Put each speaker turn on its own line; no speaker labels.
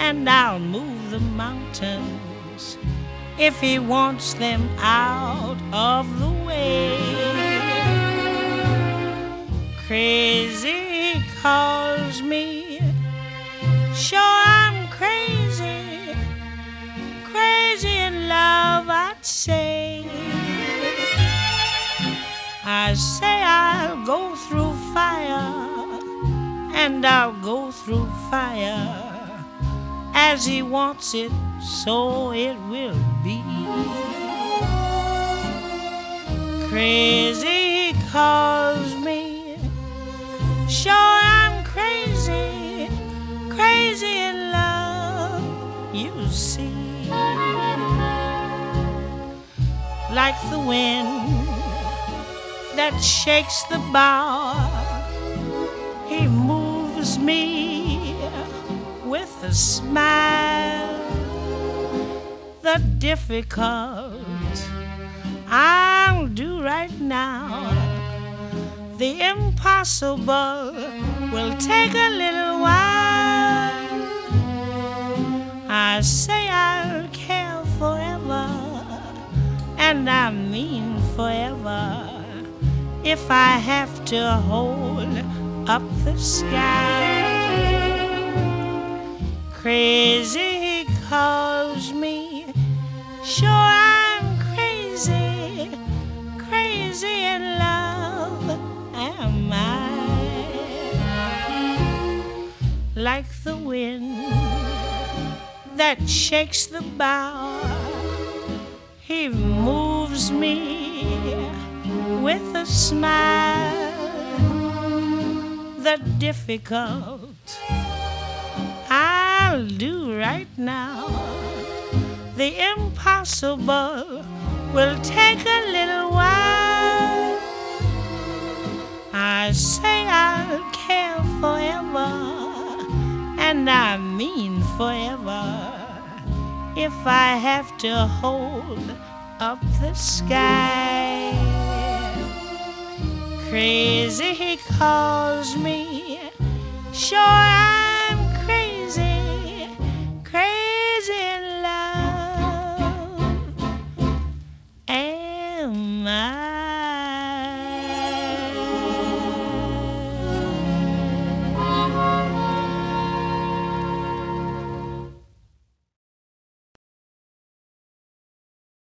and I'll move the mountains if he wants them out of the way. Crazy calls me, sure I'm crazy, crazy in love I'd say. I say I'll go through fire, and I'll go through fire. As he wants it, so it will be. Crazy calls me, sure I'm crazy, crazy in love, you see. Like the wind that shakes the bough, he moves me with a smile. The difficult I'll do right now, the impossible will take a little while. I say I'll care forever, and I mean forever, if I have to hold up the sky. Crazy calls me, sure I'm crazy, crazy in love am I. Like the wind that shakes the bough, he moves me with a smile. The difficult I'll do right now, the impossible will take a little while. I say I'll care forever, and I mean forever, if I have to hold up the sky. Crazy he calls me, sure